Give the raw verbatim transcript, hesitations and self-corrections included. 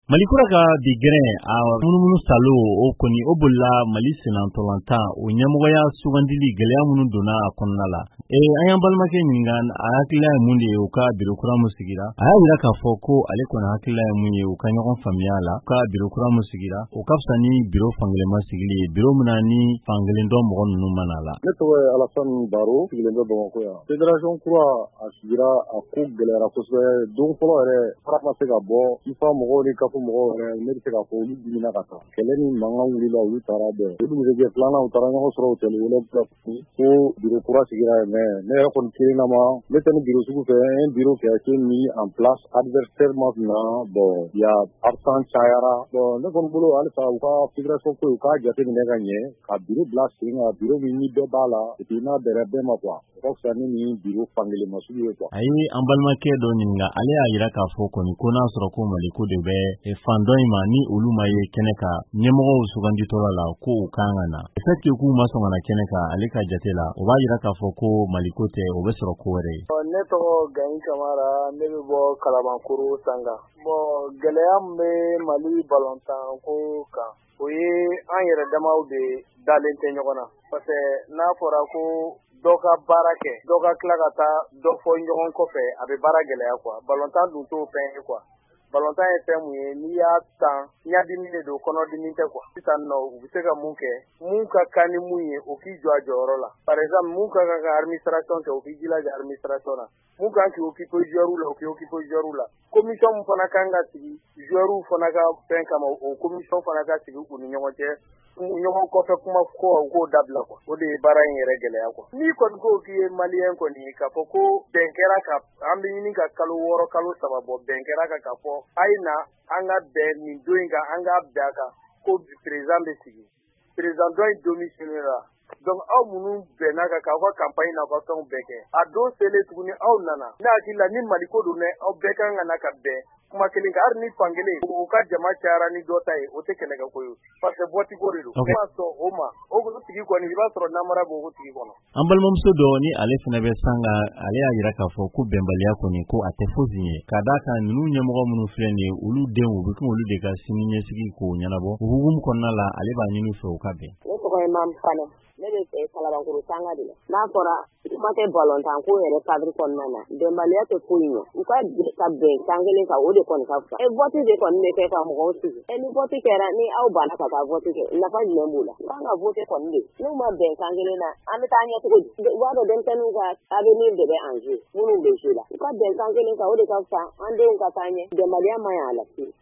Malikura ka bi gɛrɛn a munumunu salo o kɔni o bolila Mali senatɔlanta o ɲɛmɔgɔya sugandili gɛlɛya minnu donna a kɔnɔna la. Ee an y'an balimakɛ ɲininka a hakilila ye mun de ye u ka biro kura mun sigira. A y'a jira k'a fɔ ko ale kɔni hakilila ye mun ye u ka ɲɔgɔn faamuya la. U ka biro kura mun sigira o ka fisa ni biro fankelen ma sigili ye. Biro min na ni fankelen dɔ mɔgɔ ninnu mana la. Ne tɔgɔ ye Alasani Baro, sigilen bɛ Bamakɔ yan. Fédération kura a sigira a ko gɛlɛyara kosɛbɛ. Don fɔlɔ yɛrɛ fara ma se ka bɔ ifa mɔgɔw ni kafo mɔgɔw yɛrɛ ne bɛ se k'a fɔ olu dimina ka taa. Kɛlɛ ni mankan wulila olu taara bɛɛ. O dugusɛjɛ filanan u taara ɲɔgɔn sɔrɔ hôtel wolonwula ko biro kura sigira yen mais ne yɛrɛ kɔni kirina ma ne tɛ ni biro sugu fɛ un bureau qui a été mis en place adversaire ma na bon il y a absent cayara bon ne kɔni bolo halisa u ka fédération ko u k'a jateminɛ ka ɲɛ ka biro bila sen kan biro min ni bɛɛ b'a la et puis n'a bɛrɛ bɛɛ ma quoi o ka fisa ni nin biro fankelen ma sugu ye quoi. A ye an balimakɛ dɔ ɲininka ale y'a jira k'a fɔ kɔni ko n'a sɔrɔ ko Maliko de bɛ fan dɔ in ma ni olu ma ye kɛnɛ kan ɲɛmɔgɔw suganditɔla la ko u kan ka na. Le fait que k'u ma sɔn ka na kɛnɛ kan ale ka jate la o b'a jira k'a fɔ ko Maliko tɛ o bɛ sɔrɔ ko wɛrɛ ye. Ne tɔgɔ Gani Kamara ne bɛ bɔ Kalabankoro Sanga. Bon gɛlɛya min bɛ Mali balontan ko kan o ye an yɛrɛ damaw de dalen tɛ ɲɔgɔn na parce que n'a fɔra ko dɔ ka baara kɛ dɔ ka tila ka taa dɔ fɔ ɲɔgɔn kɔfɛ a bɛ baara gɛlɛya quoi balontan dun t'o fɛn ye quoi. Balontan ye fɛn mun ye n'i y'a tan ɲadimi de don kɔnɔdimi tɛ quoi. Sisan nɔ u bɛ se ka mun kɛ mun ka kan ni mun ye o k'i jɔ a jɔyɔrɔ la. Par exemple mun ka kan ka administration kɛ o k'i jilaja administration na. Mun kan k'i occuper joueur la o k'i occuper joueur la. Commission mun fana kan ka sigi joueur fana ka fɛn kama o commission fana ka sigi u ni ɲɔgɔn cɛ. Ɲɔgɔn kɔfɛ kuma ko k'o dabila quoi. O de ye baara in yɛrɛ gɛlɛya quoi. N'i kɔni ko k'i ye malien kɔni k'a fɔ ko bɛn kɛra ka an bɛ ɲini ka kalo wɔɔrɔ kalo saba bɔ bɛn kɛra ka k'a fɔ a ye na an ka bɛn nin don in kan an k'a bɛn a kan ko président bɛ sigi. Président dɔ in démissionné la. Donc aw minnu bɛnna kan k'aw ka campagne n'aw ka fɛnw bɛɛ kɛ. A don selen tuguni aw nana. Ne hakili la ni Maliko don dɛ aw bɛɛ kan ka na ka bɛn kuma kelen kan hali ni fankelen u ka jama cayara ni dɔ ta ye o tɛ kɛlɛ kɛ ko ye parce que vote ko de don. Okay. Ne b'a sɔn o ma o tigi kɔni i b'a sɔrɔ namara b'o tigi kɔnɔ. An balimamuso dɔ ni ale fana bɛ Sanga ale y'a jira k'a fɔ ko bɛnbaliya kɔni ko a tɛ fosi ye ka d'a kan ninnu ɲɛmɔgɔ minnu filɛ nin ye olu denw u bɛ k'olu de ka sini ɲɛsigi k'o ɲɛnabɔ o hukumu kɔnɔna la ale b'a ɲini fɛ u ka bɛn. Ne tɔgɔ ye Mamu Fane ne bɛ fɛ Kalabankoro Sanga de la. N'a fɔra kuma tɛ balontan ko yɛrɛ cadre kɔnɔna na bɛnbaliya tɛ foyi ɲɛ u ka ka bɛn kan kelen kan o de kɔni ka fisa. E vote de kɔni bɛ kɛ ka mɔgɔw sigi. E ni vote kɛra ni aw banna ka taa vote kɛ nafa jumɛn b'o la. U kan ka vote kɔni de n'u ma bɛn kan kelen na an bɛ taa ɲɛ cogo di. U b'a dɔn denmisɛnninw ka avenir de bɛ en jeu minnu bɛ jeu la. U ka bɛn kan kelen kan o de ka fisa an denw ka taa ɲɛ bɛnbaliya man ɲi a la.